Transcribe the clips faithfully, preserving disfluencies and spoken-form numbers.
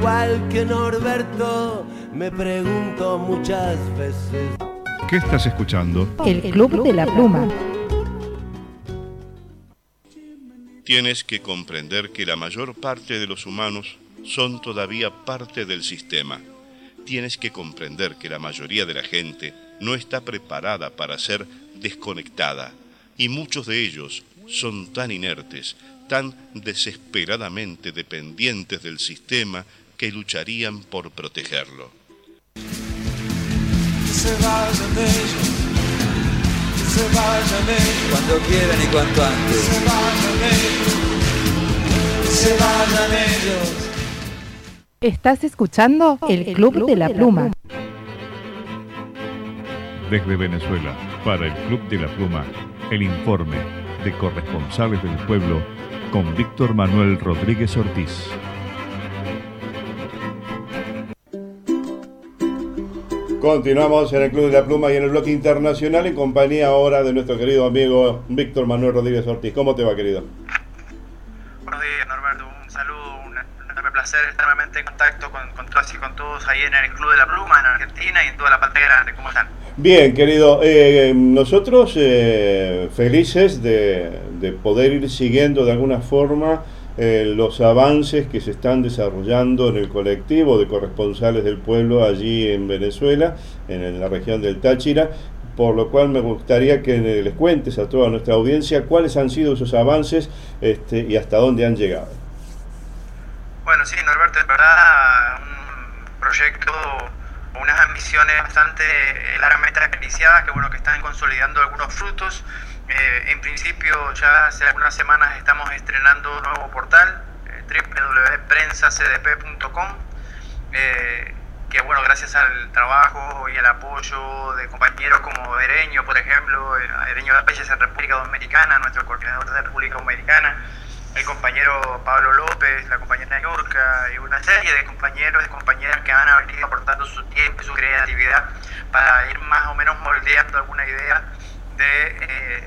igual que Norberto, me pregunto muchas veces. ¿Qué estás escuchando? El Club de la Pluma. Tienes que comprender que la mayor parte de los humanos son todavía parte del sistema. Tienes que comprender que la mayoría de la gente no está preparada para ser desconectada, y muchos de ellos son tan inertes, tan desesperadamente dependientes del sistema, que lucharían por protegerlo. Se vayan ellos, se vayan ellos, cuando quieran y cuanto antes. Se vayan ellos, se vayan ellos. Estás escuchando El Club de la Pluma. Desde Venezuela, para el Club de la Pluma, el informe de Corresponsales del Pueblo con Víctor Manuel Rodríguez Ortiz. Continuamos en el Club de la Pluma y en el bloque internacional en compañía ahora de nuestro querido amigo Víctor Manuel Rodríguez Ortiz. ¿Cómo te va, querido? Buenos días, Norberto. Un saludo, un enorme placer estar nuevamente en contacto con, con todas y con todos ahí en el Club de la Pluma, en Argentina y en toda la pantalla grande. ¿Cómo están? Bien, querido. Eh, nosotros eh, felices de, de poder ir siguiendo de alguna forma Eh, los avances que se están desarrollando en el colectivo de corresponsales del pueblo allí en Venezuela, en la región del Táchira, por lo cual me gustaría que les cuentes a toda nuestra audiencia cuáles han sido esos avances este, y hasta dónde han llegado. Bueno, sí, Norberto, es verdad, un proyecto, unas ambiciones bastante largamente iniciadas que, bueno, que están consolidando algunos frutos. Eh, en principio ya hace algunas semanas estamos estrenando un nuevo portal, eh, doble u doble u doble u punto prensa c d p punto com, eh, que bueno, gracias al trabajo y al apoyo de compañeros como Ereño, por ejemplo, Ereño de Peyes en República Dominicana, nuestro coordinador de República Dominicana, el compañero Pablo López, la compañera Yurka y una serie de compañeros y compañeras que han venido aportando su tiempo y su creatividad para ir más o menos moldeando alguna idea de eh,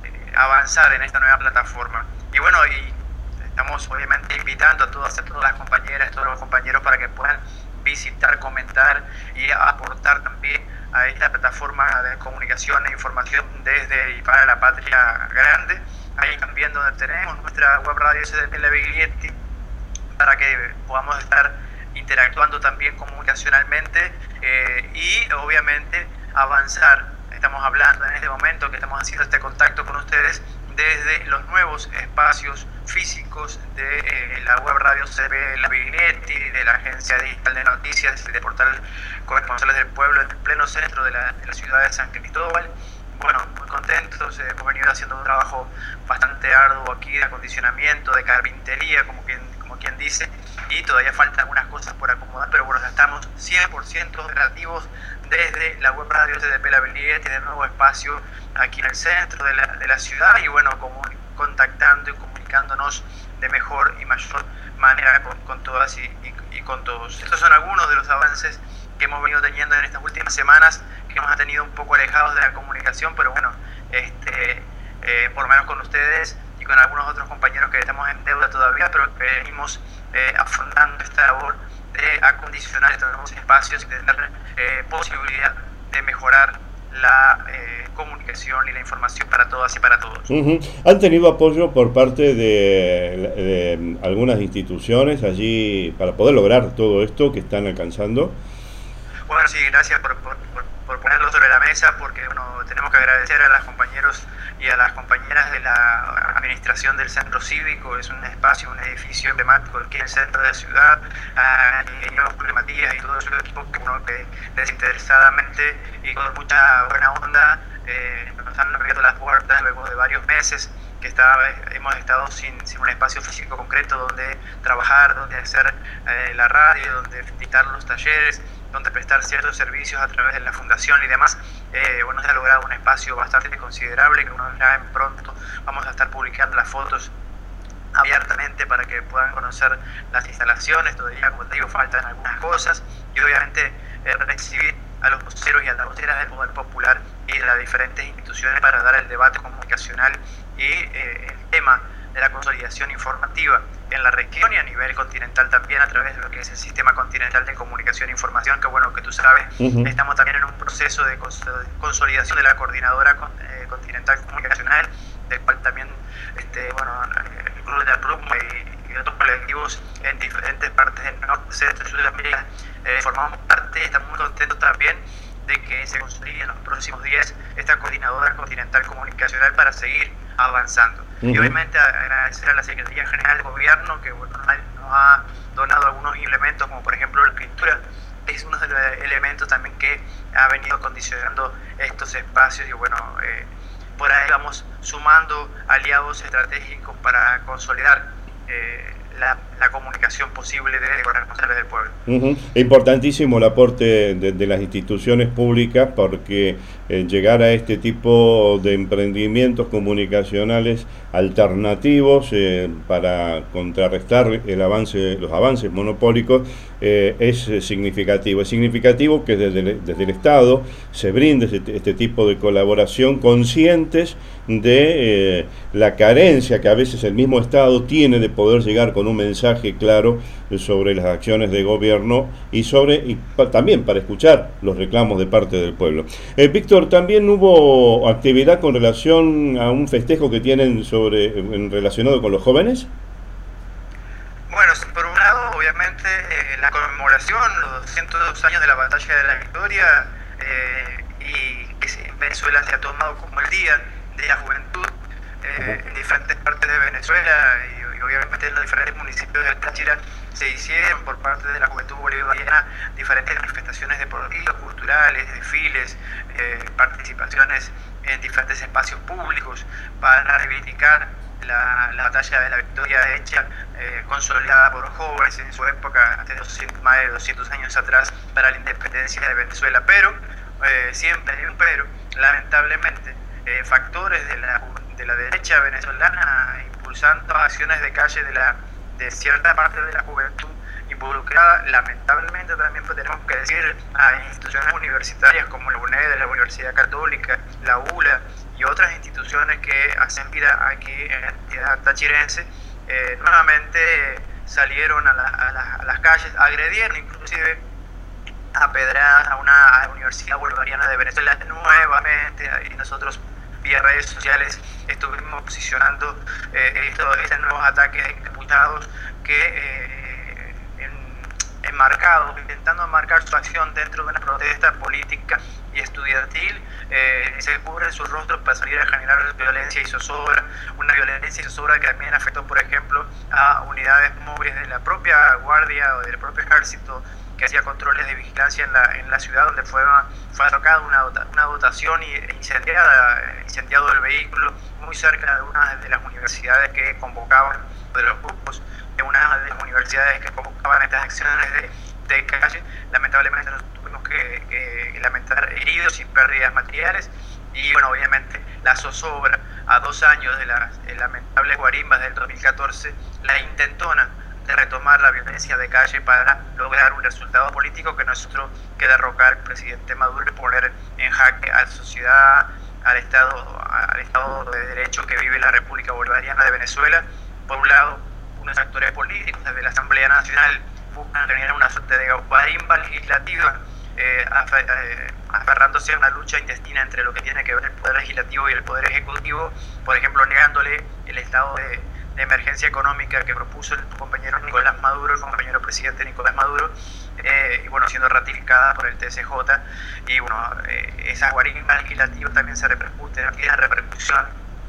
avanzar en esta nueva plataforma. Y bueno, y estamos obviamente invitando a todas, a todas las compañeras, a todos los compañeros para que puedan visitar, comentar y aportar también a esta plataforma de comunicación e información desde y para la patria grande. Ahí también donde tenemos nuestra web radio S D P La Biglietti, para que podamos estar interactuando también comunicacionalmente eh, y obviamente avanzar. Estamos hablando en este momento que estamos haciendo este contacto con ustedes desde los nuevos espacios físicos de eh, la web radio C B La Biglietti, de la agencia digital de noticias y de portal Corresponsales del Pueblo en el pleno centro de la, de la ciudad de San Cristóbal. Bueno, muy contentos, eh, hemos venido haciendo un trabajo bastante arduo aquí de acondicionamiento, de carpintería, como quien, como quien dice, y todavía faltan algunas cosas por acomodar, pero bueno, ya estamos cien por ciento operativos desde la web radio S D P La Biglietti, de nuevo espacio aquí en el centro de la, de la ciudad, y bueno, como, contactando y comunicándonos de mejor y mayor manera con, con todas y, y, y con todos. Estos son algunos de los avances que hemos venido teniendo en estas últimas semanas, que nos ha tenido un poco alejados de la comunicación, pero bueno, este, eh, por lo menos con ustedes y con algunos otros compañeros que estamos en deuda todavía, pero que venimos eh, afrontando esta labor de acondicionar estos nuevos espacios y tener eh, posibilidad de mejorar la eh, comunicación y la información para todas y para todos. Uh-huh. ¿Han tenido apoyo por parte de, de algunas instituciones allí para poder lograr todo esto que están alcanzando? Bueno, sí, gracias por, por, por, por ponerlo sobre la mesa, porque bueno, tenemos que agradecer a los compañeros y a las compañeras de la administración del centro cívico. Es un espacio, un edificio emblemático aquí en el centro de la ciudad, a Julio Matías y todo su equipo que, bueno, que desinteresadamente y con mucha buena onda eh, nos han abierto las puertas luego de varios meses que estaba, hemos estado sin, sin un espacio físico concreto donde trabajar, donde hacer eh, la radio, donde dictar los talleres, donde prestar ciertos servicios a través de la fundación y demás. Eh, bueno, se ha logrado un espacio bastante considerable, que uno ya en pronto vamos a estar publicando las fotos abiertamente para que puedan conocer las instalaciones. Todavía, como te digo, faltan algunas cosas, y obviamente eh, recibir a los voceros y a las voceras del Poder Popular y de las diferentes instituciones para dar el debate comunicacional y eh, el tema de la consolidación informativa en la región y a nivel continental también, a través de lo que es el Sistema Continental de Comunicación e Información, que bueno, que tú sabes, uh-huh. estamos también en un proceso de consolidación de la Coordinadora eh, Continental Comunicacional, del cual también este, bueno, el Club de la Pluma y, y otros colectivos en diferentes partes del norte, centro y Sudamérica eh, formamos parte y estamos muy contentos también de que se consolide en los próximos días esta Coordinadora Continental Comunicacional para seguir avanzando. Uh-huh. Y obviamente agradecer a la Secretaría General de Gobierno que bueno, nos ha donado algunos elementos, como por ejemplo la escritura, es uno de los elementos también que ha venido condicionando estos espacios y bueno, eh, por ahí vamos sumando aliados estratégicos para consolidar eh, La, la comunicación posible de los responsables del pueblo. Uh-huh. Importantísimo el aporte de, de las instituciones públicas porque eh, llegar a este tipo de emprendimientos comunicacionales alternativos eh, para contrarrestar el avance, los avances monopólicos eh, es significativo. Es significativo que desde, desde el Estado se brinde este, este tipo de colaboración, conscientes de eh, la carencia que a veces el mismo Estado tiene de poder llegar con un mensaje claro sobre las acciones de gobierno y sobre y pa, también para escuchar los reclamos de parte del pueblo. Eh, Víctor, también hubo actividad con relación a un festejo que tienen sobre en, relacionado con los jóvenes. Bueno, por un lado, obviamente, eh, la conmemoración, los doscientos dos años de la Batalla de la Victoria, eh, y que en Venezuela se ha tomado como el Día de la Juventud eh, en diferentes partes de Venezuela y, y obviamente en los diferentes municipios del Táchira se hicieron por parte de la juventud bolivariana diferentes manifestaciones deportivas, culturales, desfiles, eh, participaciones en diferentes espacios públicos para reivindicar la, la batalla de la Victoria hecha, eh, consolidada por los jóvenes en su época, hace doscientos, más de doscientos años atrás, para la independencia de Venezuela. Pero, eh, siempre hay un pero, lamentablemente, eh, factores de la, de la derecha venezolana impulsando acciones de calle de, la, de cierta parte de la juventud involucrada, lamentablemente también tenemos que decir a instituciones universitarias como la UNED, la Universidad Católica, la U L A y otras instituciones que hacen vida aquí en la entidad tachirense, eh, nuevamente salieron a, la, a, la, a las calles, agredieron inclusive a pedradas a una a la Universidad Bolivariana de Venezuela nuevamente, y nosotros vía redes sociales estuvimos posicionando eh, esto, estos nuevos ataques encapuchados que eh, en, enmarcados, intentando enmarcar su acción dentro de una protesta política y estudiantil, eh, se cubren sus rostros para salir a generar violencia y zozobra, una violencia y zozobra que también afectó, por ejemplo, a unidades móviles de la propia Guardia o del propio Ejército que hacía controles de vigilancia en la, en la ciudad, donde fue, fue atacada una, una dotación y incendiada, incendiado el vehículo muy cerca de una de las universidades que convocaban, de los grupos de una de las universidades que convocaban estas acciones de, de calle. Lamentablemente nos tuvimos que, que lamentar heridos y pérdidas materiales, y bueno, obviamente la zozobra a dos años de las de lamentables guarimbas del dos mil catorce, la intentona de retomar la violencia de calle para lograr un resultado político que no es otro que derrocar al presidente Maduro y poner en jaque a la sociedad, al Estado, al Estado de Derecho que vive la República Bolivariana de Venezuela. Por un lado, unos actores políticos desde la Asamblea Nacional buscan generar una suerte de guarimba legislativa, eh, eh, aferrándose a una lucha intestina entre lo que tiene que ver el Poder Legislativo y el Poder Ejecutivo, por ejemplo, negándole el estado de de emergencia económica que propuso el compañero Nicolás Maduro, el compañero presidente Nicolás Maduro, eh, y bueno, siendo ratificada por el T C J, y bueno, eh, esas guarimbas legislativas también se repercuten, tienen repercusión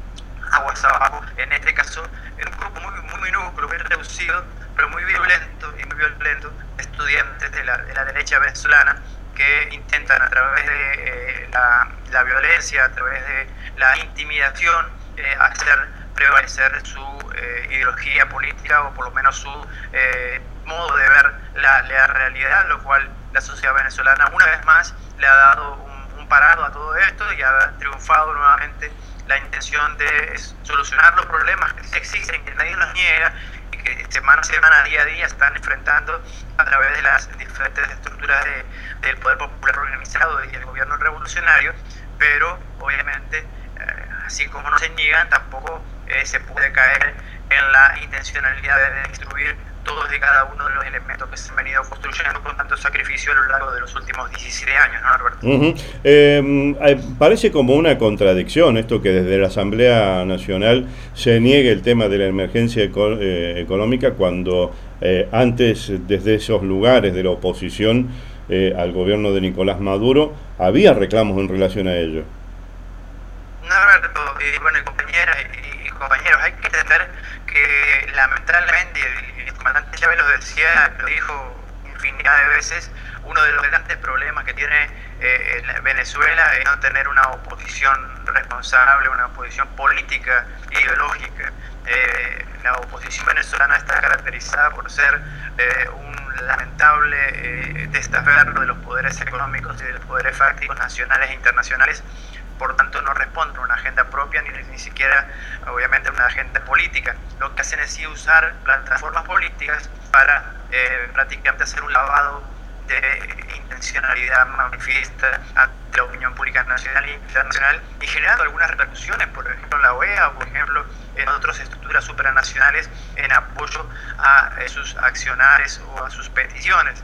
aguas abajo, en este caso, en un grupo muy, muy minúsculo, muy reducido, pero muy violento y muy violento, estudiantes de la, de la derecha venezolana, que intentan a través de eh, la, la violencia, a través de la intimidación, eh, hacer prevalecer su eh, ideología política, o por lo menos su eh, modo de ver la, la realidad, lo cual la sociedad venezolana una vez más le ha dado un, un parado a todo esto y ha triunfado nuevamente la intención de solucionar los problemas que existen, que nadie los niega y que semana a semana, día a día están enfrentando a través de las diferentes estructuras de, del poder popular organizado y el gobierno revolucionario, pero obviamente eh, así como no se niegan, tampoco Eh, se puede caer en la intencionalidad de destruir todos y cada uno de los elementos que se han venido construyendo con tanto sacrificio a lo largo de los últimos diecisiete años, ¿no, Alberto? Uh-huh. eh, parece como una contradicción esto que desde la Asamblea Nacional se niegue el tema de la emergencia eco eh, económica cuando eh, antes desde esos lugares de la oposición eh, al gobierno de Nicolás Maduro había reclamos en relación a ello. No, Alberto, y bueno, y compañeras y, y compañeros, hay que entender que lamentablemente, el comandante Chávez lo decía, lo dijo infinidad de veces, uno de los grandes problemas que tiene eh, Venezuela es no tener una oposición responsable, una oposición política e ideológica. Eh, la oposición venezolana está caracterizada por ser eh, un lamentable eh, destaferro de los poderes económicos y de los poderes fácticos nacionales e internacionales. Por tanto, no responden a una agenda propia ni, ni siquiera, obviamente, una agenda política. Lo que hacen es sí usar plataformas políticas para eh, prácticamente hacer un lavado de intencionalidad manifiesta ante la opinión pública nacional e internacional y generando algunas repercusiones, por ejemplo, en la O E A o, por ejemplo, en otras estructuras supranacionales en apoyo a eh, sus accionares o a sus peticiones.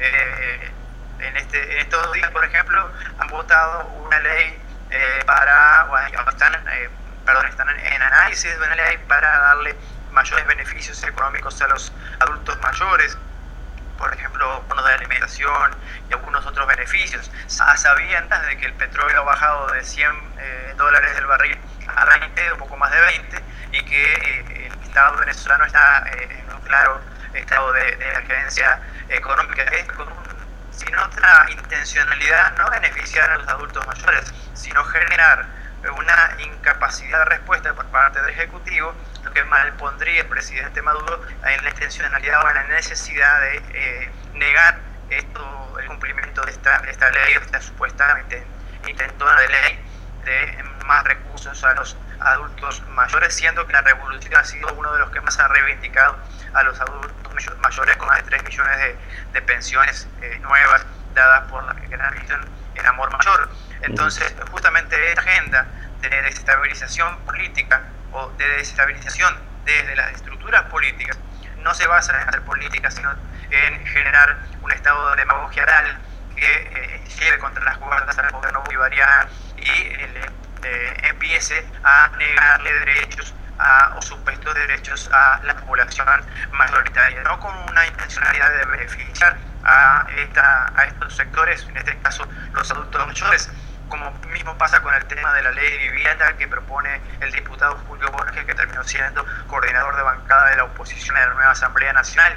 Eh, en, este, en estos días, por ejemplo, han votado una ley Eh, para, bueno, están, eh, perdón, están en análisis de una ley para darle mayores beneficios económicos a los adultos mayores, por ejemplo, bonos de alimentación y algunos otros beneficios, a sabiendas de que el petróleo ha bajado de cien eh, dólares del barril a veinte, un poco más de veinte, y que eh, el Estado venezolano está eh, en un claro estado de, de emergencia económica, es con un sin otra intencionalidad, no beneficiar a los adultos mayores, sino generar una incapacidad de respuesta por parte del Ejecutivo, lo que malpondría el presidente Maduro en la intencionalidad o en la necesidad de eh, negar esto, el cumplimiento de esta, de esta ley, esta supuestamente intentona de ley de más recursos a los adultos mayores, siendo que la revolución ha sido uno de los que más han reivindicado a los adultos mayores con más de tres millones de, de pensiones eh, nuevas dadas por la gran misión en Amor Mayor. Entonces, justamente esta agenda de desestabilización política o de desestabilización desde las estructuras políticas no se basa en hacer política, sino en generar un estado de demagogia oral que eh, lleve contra las cuerdas al gobierno bolivariano y eh, eh, empiece a negarle derechos a, o supuestos derechos a la población mayoritaria, no con una intencionalidad de beneficiar a, esta, a estos sectores, en este caso los adultos mayores, como mismo pasa con el tema de la ley de vivienda que propone el diputado Julio Borges, que terminó siendo coordinador de bancada de la oposición en la nueva Asamblea Nacional,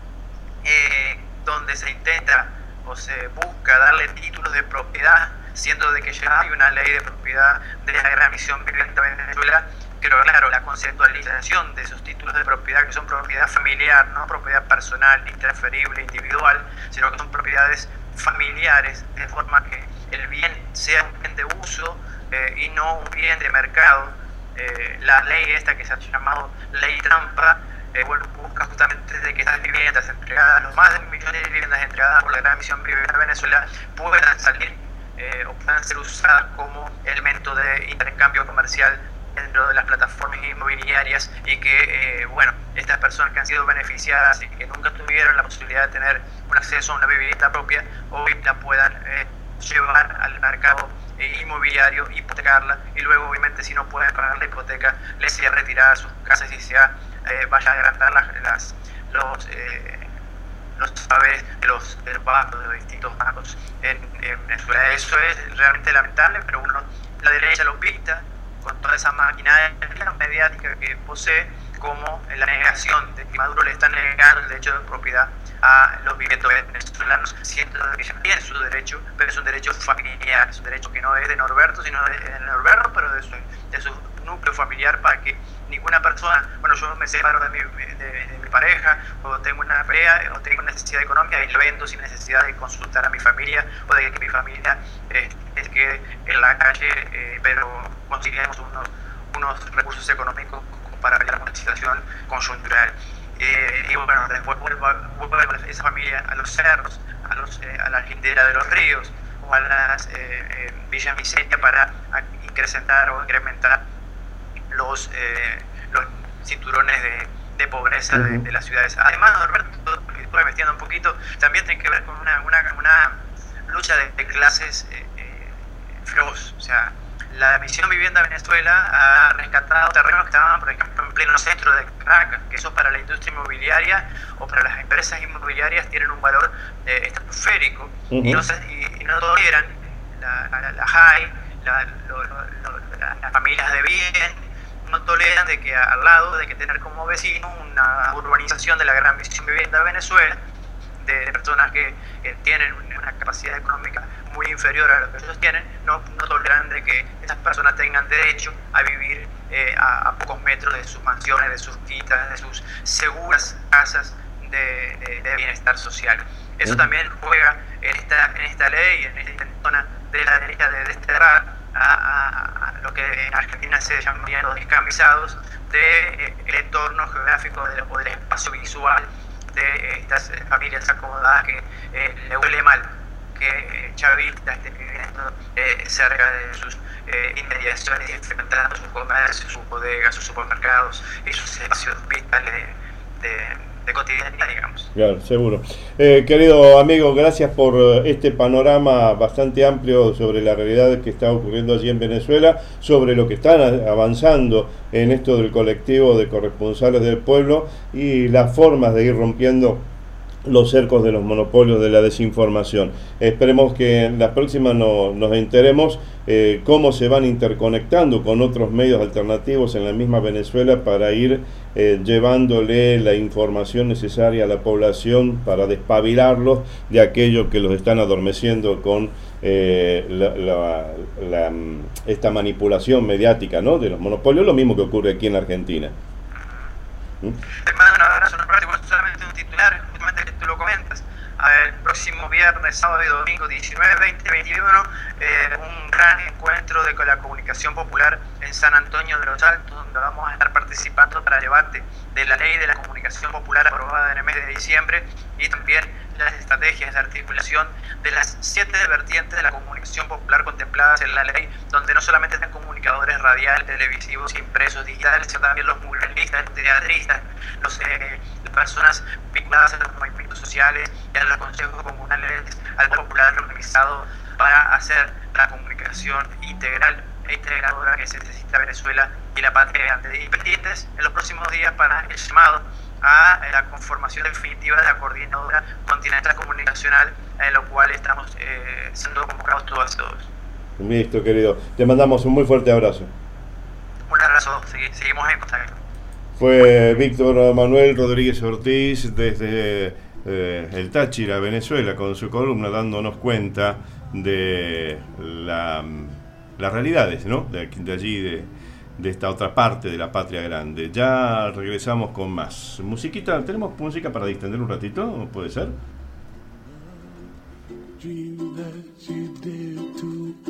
eh, donde se intenta o se busca darle títulos de propiedad, siendo de que ya hay una ley de propiedad de la gran misión violenta de Venezuela, pero claro, la conceptualización de esos títulos de propiedad, que son propiedad familiar, no propiedad personal, intransferible, individual, sino que son propiedades familiares, de forma que el bien sea un bien de uso eh, y no un bien de mercado. Eh, la ley esta que se ha llamado ley trampa, eh, bueno, busca justamente de que estas viviendas entregadas, los más de un millón de viviendas entregadas por la gran misión vivienda de Venezuela, puedan salir eh, o puedan ser usadas como elemento de intercambio comercial dentro de las plataformas inmobiliarias y que, eh, bueno, estas personas que han sido beneficiadas y que nunca tuvieron la posibilidad de tener un acceso a una vivienda propia, hoy la puedan eh, llevar al mercado eh, inmobiliario, hipotecarla y luego, obviamente, si no pueden pagar la hipoteca, les sea retirada sus casas y sea eh, vaya a agrandar las, las, los, eh, los saberes de los, de los bancos, de los distintos bancos en, en Venezuela. Eso es realmente lamentable, pero uno, la derecha lo pinta con toda esa maquinaria mediática que posee, como la negación de que Maduro le está negando el derecho de propiedad a los viviendos venezolanos, siendo que ya tiene su derecho, pero es un derecho familiar, es un derecho que no es de Norberto, sino de, de Norberto, pero de su, de su núcleo familiar, para que ninguna persona, bueno, yo me separo de mi, de, de mi pareja, o tengo una pelea, o tengo una necesidad económica y lo vendo sin necesidad de consultar a mi familia, o de que mi familia eh, quede en la calle, eh, pero conseguimos unos, unos recursos económicos para paliar una situación coyuntural. Eh, y bueno, después vuelvo a, vuelvo a esa familia a los cerros, a, los, eh, a la lindera de los ríos o a las eh, eh, villas miserias para incrementar o incrementar los, eh, los cinturones de, de pobreza uh-huh. de, de las ciudades. Además, Norberto, estuve investigando un poquito, también tiene que ver con una, una, una lucha de, de clases eh, eh, feroz. O sea, la Misión Vivienda Venezuela ha rescatado terrenos que estaban, por ejemplo, en pleno centro de Caracas, que eso para la industria inmobiliaria o para las empresas inmobiliarias tienen un valor eh, estratosférico uh-huh. y, no se, y, y no toleran la, la, la high, la, lo, lo, lo, la, las familias de bien, no toleran de que al lado de que tener como vecino una urbanización de la Gran Misión Vivienda Venezuela, de, de personas que, que tienen una capacidad económica muy inferior a lo que ellos tienen, no, no toleran de que esas personas tengan derecho a vivir eh, a, a pocos metros de sus mansiones, de sus quitas, de sus seguras casas de, de, de bienestar social. Eso también juega en esta, en esta ley, en esta intentona de la derecha de desterrar a, a, a lo que en Argentina se llamarían los descamisados del de, eh, entorno geográfico del, o del espacio visual de estas familias acomodadas que eh, le huele mal que eh, chavistas estén viviendo eh, cerca de sus eh, inmediaciones y frecuentando sus comercios, sus bodegas, sus supermercados y sus espacios vitales de, de, de cotidianidad, digamos. Claro, seguro. Eh, querido amigo, gracias por este panorama bastante amplio sobre la realidad que está ocurriendo allí en Venezuela, sobre lo que están avanzando en esto del colectivo de corresponsales del pueblo y las formas de ir rompiendo los cercos de los monopolios de la desinformación. Esperemos que en la próxima no, nos enteremos eh, cómo se van interconectando con otros medios alternativos en la misma Venezuela para ir eh, llevándole la información necesaria a la población para despabilarlos de aquello que los están adormeciendo con eh, la, la, la, esta manipulación mediática, ¿no?, de los monopolios, lo mismo que ocurre aquí en Argentina. ¿Mm? Te mando un abrazo, Norberto, igual solamente un titular, justamente que tú lo comentas. A ver, el próximo viernes, sábado y domingo, diecinueve, veinte, veintiuno, eh, un gran encuentro de la comunicación popular en San Antonio de los Altos, donde vamos a estar participando para debate de la ley de la comunicación popular aprobada en el mes de diciembre y también las estrategias de articulación de las siete vertientes de la comunicación popular contempladas en la ley, donde no solamente están comunicadores radiales, televisivos, impresos, digitales, sino también los muralistas, los teatristas, los, eh, las personas vinculadas a los movimientos sociales y a los consejos comunales, al popular organizado para hacer la comunicación integral e integradora que se necesita Venezuela y la patria grande. Y pendientes en los próximos días para el llamado a la conformación definitiva de la Coordinadora Continental Comunicacional, en lo cual estamos eh, siendo convocados todos todos. Listo, querido. Te mandamos un muy fuerte abrazo. Un abrazo, seguimos en contacto. Fue Víctor Manuel Rodríguez Ortiz desde eh, el Táchira, Venezuela, con su columna dándonos cuenta de la, las realidades, ¿no?, de, de allí, de de esta otra parte de la patria grande. Ya regresamos con más musiquita. ¿Tenemos música para distender un ratito? ¿Puede ser?